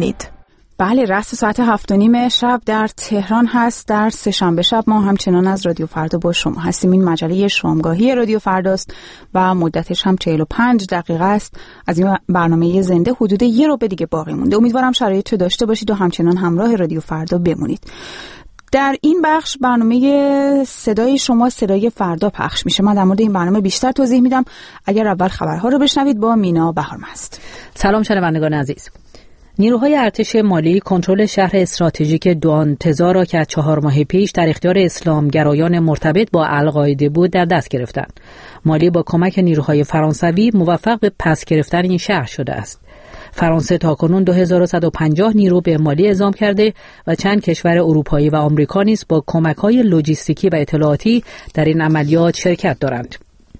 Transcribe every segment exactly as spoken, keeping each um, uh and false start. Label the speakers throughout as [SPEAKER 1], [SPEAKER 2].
[SPEAKER 1] بمونید. بله، رأس ساعت هفت و نیم شب در تهران هست. در سه‌شنبه شب ما همچنان از رادیو فردا با شما هستیم. این مجله شامگاهی رادیو فرداست و مدتش هم چهل و پنج دقیقه است. از این برنامه زنده حدود یه رو به دیگه باقی مونده. امیدوارم شرایط رو داشته باشید و همچنان همراه رادیو فردا بمونید. در این بخش برنامه صدای شما صدای فردا پخش میشه. من در مورد این برنامه بیشتر توضیح میدم. اگر اول خبرها رو بشنوید با مینا بهارمست.
[SPEAKER 2] سلام شنوندگان عزیز. نیروهای ارتش مالی کنترل شهر استراتژیک دوانتزا را که از چهار ماه پیش در اختیار اسلامگرایان مرتبط با القاعده بود در دست گرفتند. مالی با کمک نیروهای فرانسوی موفق به پس گرفتن این شهر شده است. فرانسه تاکنون دو هزار و صد و پنجاه نیرو به مالی اعزام کرده و چند کشور اروپایی و آمریکا نیز با کمک‌های لوجستیکی و اطلاعاتی در این عملیات شرکت دارند.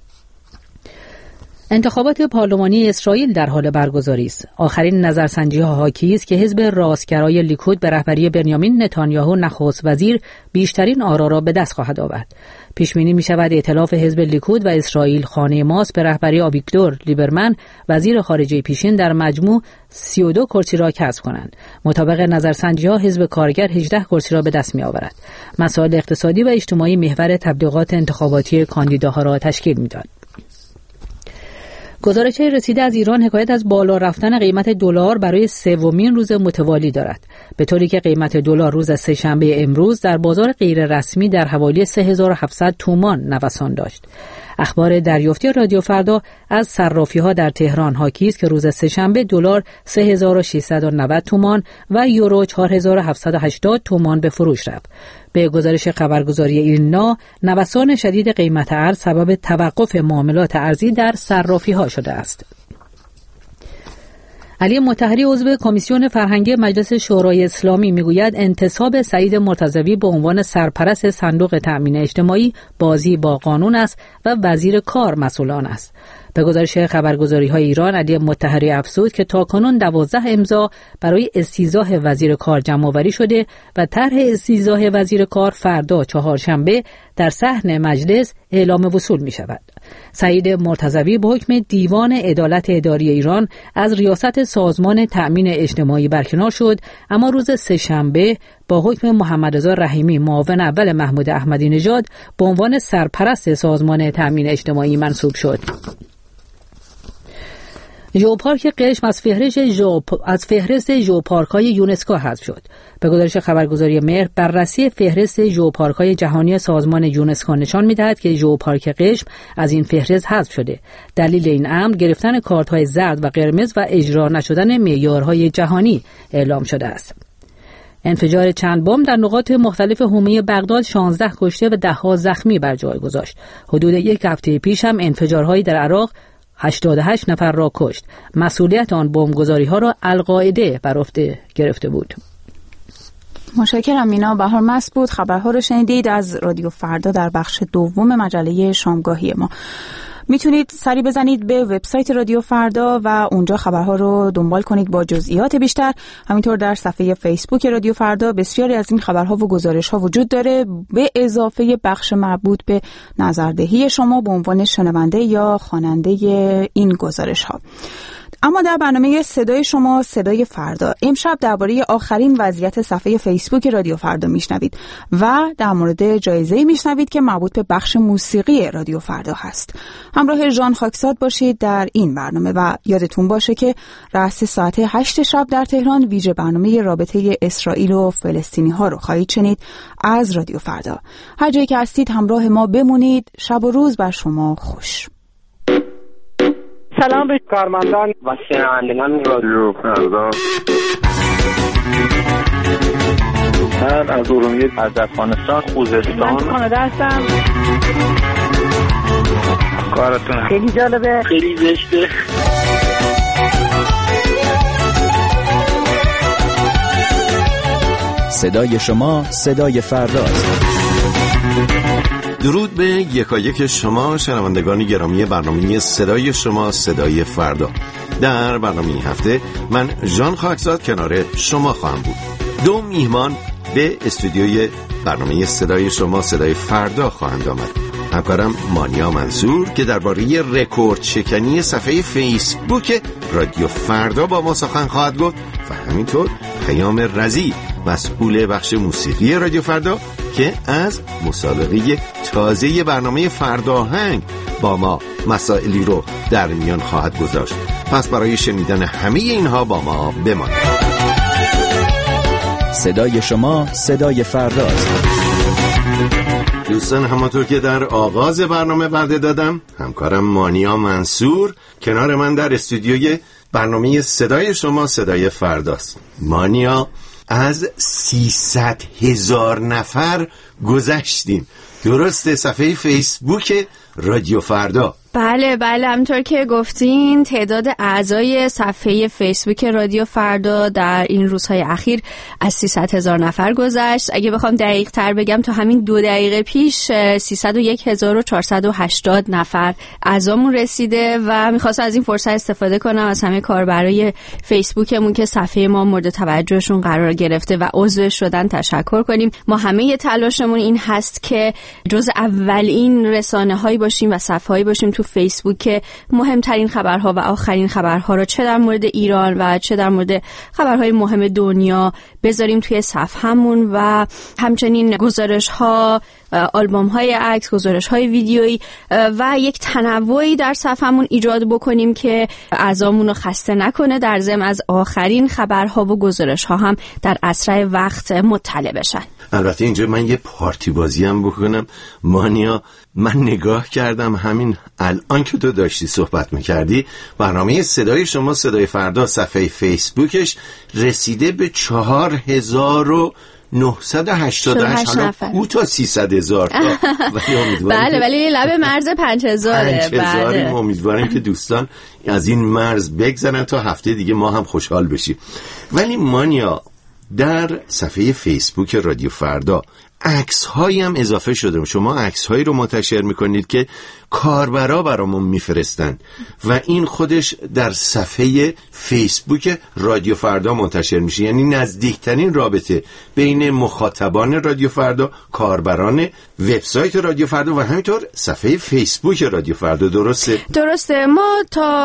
[SPEAKER 2] انتخابات پارلمانی اسرائیل در حال برگزاری است. آخرین نظرسنجی‌ها حاکی است که حزب راستگرای لیکود به رهبری بنیامین نتانیاهو نخست وزیر بیشترین آرا را به دست خواهد آورد. پیش بینی می‌شود ائتلاف حزب لیکود و اسرائیل خانه ماست به رهبری آویگدور لیبرمن وزیر خارجه پیشین در مجموع سی و دو کرسی را کسب کنند. مطابق نظرسنجی‌ها حزب کارگر هجده کرسی را به دست می‌آورد. مسائل اقتصادی و اجتماعی محور تبلیغات انتخاباتی کاندیداها را تشکیل می‌دهد. گزارش‌های رسیده از ایران حکایت از بالا رفتن قیمت دلار برای سومین روز متوالی دارد، به طوری که قیمت دلار روز سه‌شنبه امروز در بازار غیر رسمی در حوالی سه هزار و هفتصد تومان نوسان داشت. اخبار دریافتی رادیو فردا از صرافی‌ها در تهران حاکی است که روز سه‌شنبه دلار سه هزار و ششصد و نود تومان و یورو چهار هزار و هفتصد و هشتاد تومان به فروش رفت. به گزارش خبرگزاری ایرنا، نوسان شدید قیمت ارز سبب توقف معاملات ارزی در صرافی‌ها شده است. علی مطهری عضو کمیسیون فرهنگی مجلس شورای اسلامی میگوید انتصاب سعید مرتضوی به عنوان سرپرست صندوق تأمین اجتماعی بازی با قانون است و وزیر کار مسئول آن است. به گزارش خبرگزاری‌های ایران، علی مطهری افزود که تاکنون دوازده امضا برای استیضاح وزیر کار جمع‌آوری شده و طرح استیضاح وزیر کار فردا چهارشنبه در صحن مجلس اعلام وصول می‌شود. سعید مرتضوی به حکم دیوان عدالت اداری ایران از ریاست سازمان تأمین اجتماعی برکنار شد، اما روز سه‌شنبه با حکم محمدرضا رحیمی معاون اول محمود احمدی نژاد به عنوان سرپرست سازمان تأمین اجتماعی منصوب شد. ژئوپارک قشم از فهرست ژئوپ از فهرست ژئوپارک‌های یونسکو حذف شد. به گزارش خبرگزاری مهر، بررسی فهرست ژئوپارک‌های جهانی سازمان یونسکو نشان می‌دهد که ژئوپارک قشم از این فهرست حذف شده. دلیل این امر گرفتن کارت‌های زرد و قرمز و اجرا نشدن معیارهای جهانی اعلام شده است. انفجار چند بمب در نقاط مختلف حومه بغداد شانزده کشته و ده‌ها زخمی بر جای گذاشت. حدود یک هفته پیش هم انفجارهایی در عراق هشتاد و هشت نفر را کشت. مسئولیت آن بمبگذاری‌ها را القاعده بر عهده گرفته بود.
[SPEAKER 1] متشکرم. مینا بهارمست بود. خبرها رو شنیدید از رادیو فردا در بخش دوم مجله شامگاهی ما. میتونید سری بزنید به وبسایت رادیو فردا و اونجا خبرها رو دنبال کنید با جزئیات بیشتر. همینطور در صفحه فیسبوک رادیو فردا بسیاری از این خبرها و گزارش‌ها وجود داره، به اضافه بخش مربوط به نظردهی شما به عنوان شنونده یا خواننده این گزارش‌ها. اما در برنامه صدای شما صدای فردا امشب درباره آخرین وضعیت صفحه فیسبوک رادیو فردا میشنوید و در مورد جایزه‌ای میشنوید که مربوط به بخش موسیقی رادیو فردا هست. همراه ژان خاکزاد باشید در این برنامه و یادتون باشه که رأس ساعت هشت شب در تهران ویژه برنامه رابطه اسرائیل و فلسطینی ها رو خواهید شنید از رادیو فردا. هر جایی که هستید همراه ما بمونید. شب و روز بر شما خوش.
[SPEAKER 3] سلام به کارمندان و شنوندگان رادیو فردا. من از ارومیه، از افغانستان، خوزستان،
[SPEAKER 4] من کانادا هستم.
[SPEAKER 3] کارتون
[SPEAKER 4] خیلی جالبه،
[SPEAKER 3] خیلی زشته.
[SPEAKER 5] صدای شما صدای فرداست.
[SPEAKER 6] درود به یکایک شما شنوندگان گرامی برنامه صدای شما صدای فردا. در برنامه این هفته من ژان خاکزاد کنار شما خواهم بود. دو میهمان به استودیوی برنامه صدای شما صدای فردا خواهند آمد. همکارم مانیا منصور که درباره رکورد شکنی صفحه فیسبوک رادیو فردا با ما سخن خواهد گفت و همینطور پیام رضی مسئول بخش موسیقی رادیو فردا که از مسابقه تازه برنامه فرداهنگ با ما مسائلی رو در میان خواهد گذاشت. پس برای شنیدن همه اینها با ما بمانید.
[SPEAKER 5] صدای شما صدای فرداست.
[SPEAKER 6] دوستان، همانطور که در آغاز برنامه وعده دادم، همکارم مانیا منصور کنار من در استودیوی برنامه صدای شما صدای فرداست. مانیا، از سیصد هزار نفر گذشتیم، درسته؟ صفحه فیسبوک رادیو فردا.
[SPEAKER 4] بله بله همونطور که گفتین تعداد اعضای صفحه فیسبوک رادیو فردا در این روزهای اخیر از سیصد هزار نفر گذشت. اگه بخوام دقیق تر بگم تا همین دو دقیقه پیش سیصد و یک هزار و چهارصد و هشتاد نفر اعضامون رسیده و میخواستم از این فرصت استفاده کنم از همه کاربرای فیسبوکمون که صفحه ما مورد توجهشون قرار گرفته و عضو شدن تشکر کنیم. ما همه تلاشمون این هست که جز اولین رسانه‌هایی باشیم و صفحه‌ای باشیم تو فیسبوک که مهمترین خبرها و آخرین خبرها رو چه در مورد ایران و چه در مورد خبرهای مهم دنیا بذاریم توی صفحه‌مون و همچنین گزارش‌ها، آلبوم‌های عکس، گزارش‌های ویدیویی و یک تنوعی در صفحه‌مون ایجاد بکنیم که اعضامون رو خسته نکنه، در ضمن از آخرین خبرها و گزارش‌ها هم در اسرع وقت مطلع بشن.
[SPEAKER 6] البته اینجا من یه پارتی بازی هم بکنم. مانیا، من نگاه کردم همین الان که تو داشتی صحبت میکردی، برنامه صدای شما صدای فردا صفحه فیسبوکش رسیده به چهار هزار و نهصد و هشتاد و هشت نفر. او تا سیصد هزار تا.
[SPEAKER 4] بله ولی لب مرز پنج هزاره.
[SPEAKER 6] پنج هزاری ما امیدواریم که دوستان از این مرز بگذرن تا هفته دیگه ما هم خوشحال بشیم. ولی مانیا، در صفحه فیسبوک رادیو فردا عکس هایی هم اضافه شده. شما عکس هایی رو منتشر میکنید که کاربرا برامون میفرستن و این خودش در صفحه فیسبوک رادیو فردا منتشر میشه. یعنی نزدیکترین رابطه بین مخاطبان رادیو فردا، کاربران وبسایت رادیو فردا و همینطور صفحه فیسبوک رادیو فردا. درسته؟
[SPEAKER 4] درسته. ما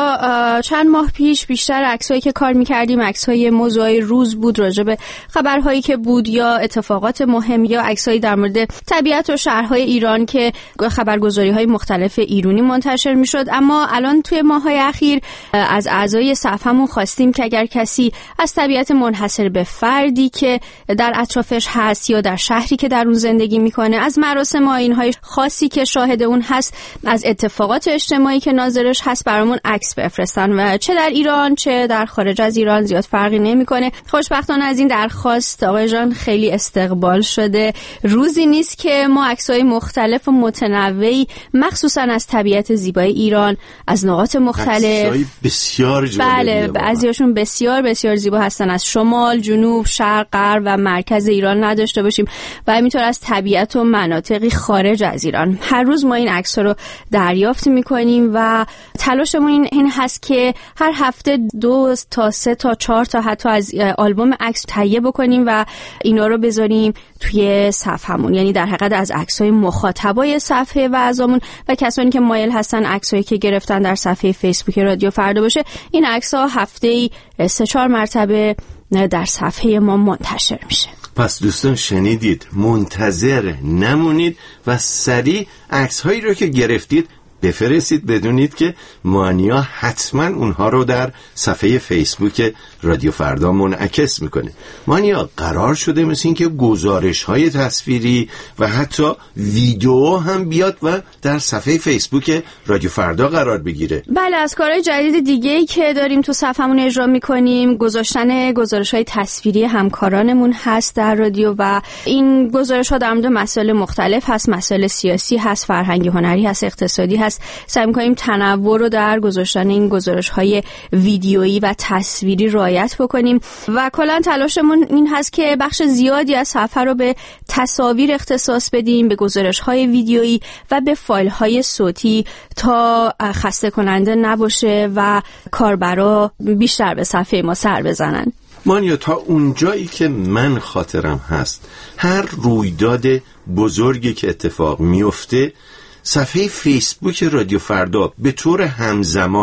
[SPEAKER 4] تا چند ماه پیش بیشتر عکسایی که کار میکردیم عکسای موضوعی روز بود، راجع به خبرهایی که بود یا اتفاقات مهم یا عکسایی در مورد طبیعت و شهرهای ایران که خبرگزاری‌های مختلف ایرانی منتشر میشد. اما الان توی ماه‌های اخیر از اعضای صفحه‌مون خواستیم که اگر کسی از طبیعت منحصر به فردی که در اطرافش هست یا در شهری که در اون زندگی میکنه، از مراسم و آیین‌های خاصی که شاهد اون هست، از اتفاقات اجتماعی که ناظرش هست، برامون عکس بفرستن و چه در ایران چه در خارج از ایران زیاد فرقی نمیکنه. خوشبختانه از این درخواست آقای جان خیلی استقبال شده. روزی نیست که ما عکس‌های مختلف و متنوعی مخصوصا از طبیعت زیبای ایران از نقاط مختلف،
[SPEAKER 6] عکس‌های بسیار جالب،
[SPEAKER 4] بله بعضیاشون بسیار بسیار زیبا هستن، از شمال، جنوب، شرق، غرب و مرکز ایران نداشته باشیم و همینطور از طبیعت و مناطقی خارج از ایران. هر روز ما این عکس‌ها رو دریافت می‌کنیم و تلاشمون این هست که هر هفته دو تا سه تا چهار تا حتی از آلبوم عکس تهیه بکنیم و اینا رو بذاریم توی صفحه‌مون. یعنی در حقیقت از عکس‌های مخاطبای صفحه و اعضامون و کسانی که مایل هستن عکسایی که گرفتن در صفحه فیسبوک رادیو فردا باشه، این عکس‌ها هفته‌ای سه چهار مرتبه در صفحه ما منتشر میشه.
[SPEAKER 6] پس دوستان شنیدید، منتظر نمونید و سریع عکس‌هایی رو که گرفتید بفرستید، بدونید که مانیا حتما اونها رو در صفحه فیسبوک رادیو فردا منعکس میکنه. مانیا، قرار شده مثل این که گزارش های تصویری و حتی ویدیو هم بیاد و در صفحه فیسبوک رادیو فردا قرار بگیره.
[SPEAKER 4] بله، از کارهای جدید دیگه‌ای که داریم تو صفحمون اجرا میکنیم گذاشتن گزارش های تصویری همکارانمون هست در رادیو و این گزارش ها در مورد مسائل مختلف هست، مسائل سیاسی هست، فرهنگی، هنری هست، اقتصادی هست. سعی می‌کنیم تنوع رو در گذاشتن این گزارش‌های ویدیویی و تصویری رعایت بکنیم و کلاً تلاشمون این هست که بخش زیادی از صفحه رو به تصاویر اختصاص بدیم، به گزارش‌های ویدیویی و به فایل‌های صوتی تا خسته کننده نباشه و کاربرا بیشتر به صفحه ما سر بزنن.
[SPEAKER 6] مانیا، تا اونجایی که من خاطرم هست، هر رویداد بزرگی که اتفاق میفته صفحه فیسبوک رادیو فردا به طور همزمان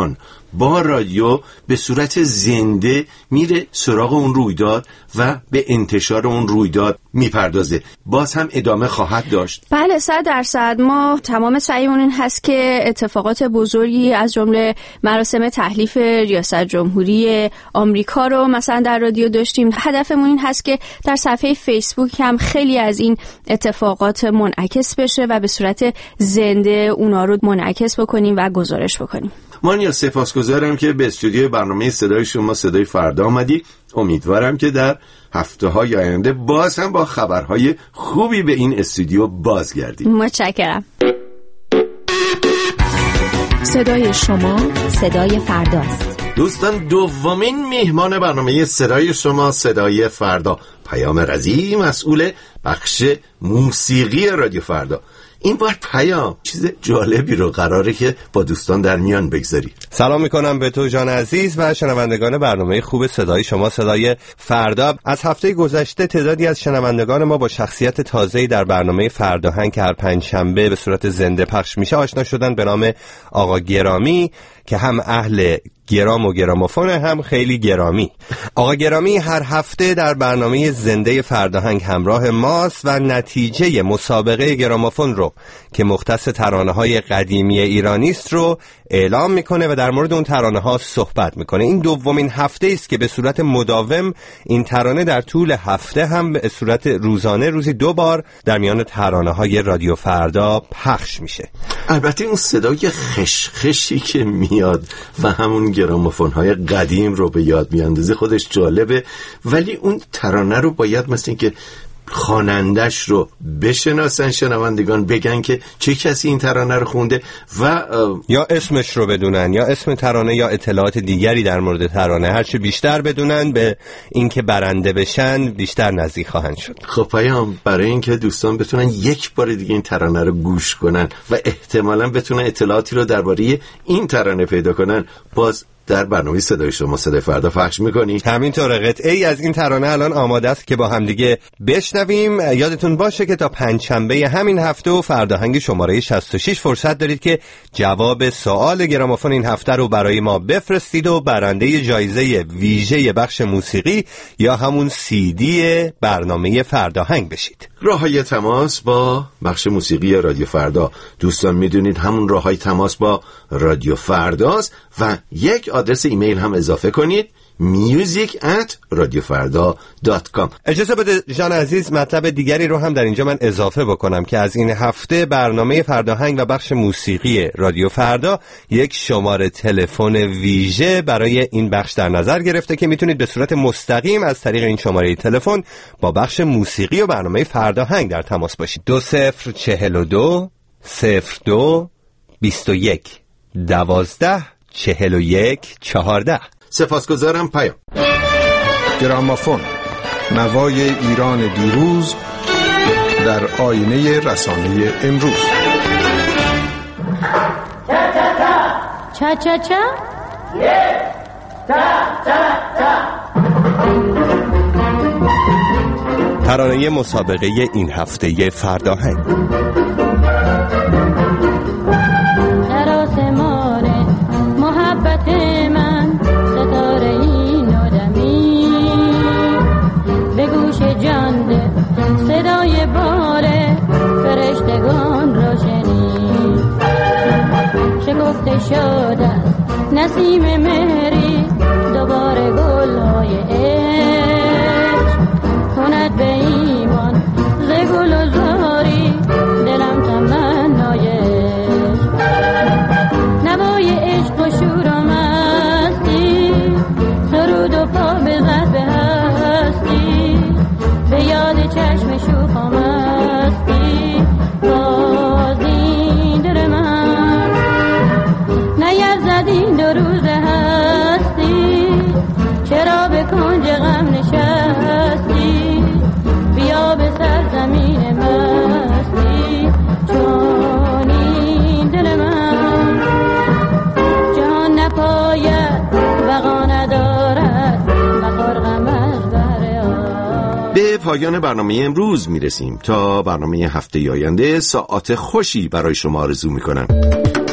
[SPEAKER 6] با رادیو به صورت زنده میره سراغ اون رویداد و به انتشار اون رویداد میپردازه. باز هم ادامه خواهد داشت.
[SPEAKER 4] بله صد درصد. ما تمام سعیمون این هست که اتفاقات بزرگی از جمله مراسم تحلیف ریاست جمهوری آمریکا رو مثلا در رادیو داشتیم. هدفمون این هست که در صفحه فیسبوک هم خیلی از این اتفاقات منعکس بشه و به صورت زنده اونا رو منعکس بکنیم و گزارش بکنیم.
[SPEAKER 6] مانیا سپاسگزارم که به استودیو برنامه صدای شما صدای فردا آمدی. امیدوارم که در هفته های آینده باز هم با خبرهای خوبی به این استودیو بازگردیم.
[SPEAKER 4] متشکرم.
[SPEAKER 7] صدای شما صدای فرداست.
[SPEAKER 6] دوستان، دومین میهمان برنامه صدای شما صدای فردا پیام رضی، مسئول بخش موسیقی رادیو فردا. این بار پیام چیز جالبی رو قراره که با دوستان در میان بگذاری.
[SPEAKER 8] سلام میکنم به تو جان عزیز و شنوندگان برنامه خوب صدای شما صدای فردا. از هفته گذشته تعدادی از شنوندگان ما با شخصیت تازه‌ای در برنامه فرداهنگ که هر پنجشنبه به صورت زنده پخش میشه آشنا شدن به نام آقا گرامی که هم اهل گرام و گرامافون هم خیلی گرامی. آقا گرامی هر هفته در برنامه زنده فرداهنگ همراه ماست و نتیجه مسابقه گرامافون رو که مختص ترانه‌های قدیمی ایرانی است رو اعلام میکنه و در مورد اون ترانه‌ها صحبت میکنه. این دومین هفته است که به صورت مداوم این ترانه در طول هفته هم به صورت روزانه روزی دو بار در میان ترانه‌های رادیو فردا پخش میشه.
[SPEAKER 6] البته اون صدای خشخشی که میاد و همون گرامافون‌های قدیم رو به یاد میاندازه خودش جالبه، ولی اون ترانه رو باید مثل این که خوانندش رو بشناسن شنوندگان، بگن که چه کسی این ترانه رو خونده و
[SPEAKER 8] یا اسمش رو بدونن یا اسم ترانه یا اطلاعات دیگری در مورد ترانه. هرچه بیشتر بدونن به اینکه برنده بشن بیشتر نزدیک خواهند شد.
[SPEAKER 6] خب پیام، برای اینکه دوستان بتونن یک بار دیگه این ترانه رو گوش کنن و احتمالاً بتونن اطلاعاتی رو درباره این ترانه پیدا کنن، باز در برنامه صدای شما صدای فردا پخش می‌کنی.
[SPEAKER 8] همینطور قطعه‌ای از این ترانه الان آماده است که با هم دیگه بشنویم. یادتون باشه که تا پنجشنبه همین هفته و فرداهنگ شماره شصت و شش فرصت دارید که جواب سوال گرامافون این هفته رو برای ما بفرستید و برنده جایزه ویژه بخش موسیقی یا همون سی دی برنامه فرداهنگ بشید.
[SPEAKER 6] راه‌های تماس با بخش موسیقی رادیو فردا، دوستان میدونید همون راه‌های تماس با رادیو فرداست و یک آدرس ایمیل هم اضافه کنید، میوزیک ات رادیو فردا دات کام.
[SPEAKER 8] اجازه بده جان عزیز مطلب دیگری رو هم در اینجا من اضافه بکنم که از این هفته برنامه فرداهنگ و بخش موسیقی رادیو فردا یک شماره تلفن ویژه برای این بخش در نظر گرفته که میتونید به صورت مستقیم از طریق این شماره تلفن با بخش موسیقی و برنامه فرداهنگ در تماس باشید. دو صفر چهل و دو صفر دو بیست و یک دوازده چهل و یک چهارده.
[SPEAKER 6] سپاسگزارم پیام.
[SPEAKER 9] گرامافون، نوای ایران دیروز در آینه رسانه امروز.
[SPEAKER 10] چا چا چا
[SPEAKER 8] ترانه مسابقه این هفته فرداهنگ.
[SPEAKER 10] در آسمان محبت من ستاره این آدمی به گوش جان ده صدای بال فرشتگان را شنید. شکفته شده نسیم مهری دوباره گل‌های عشق کند به ایمان ز گل و زاری دلم تمنای عشق. نوای عشق و شور و مستی سرود و پا بزد به هستی به یاد چشم شوخ و مستی باز این دل من نیرزد این دو روز هستی. چرا به کنج غم نشستی بیا به سرزمین مستی چون این دل من جهان نپاید بقا ندارد بخور غم از بهر آن.
[SPEAKER 6] به پایان برنامه امروز میرسیم. تا برنامه هفته آینده ساعت خوشی برای شما آرزو میکنم.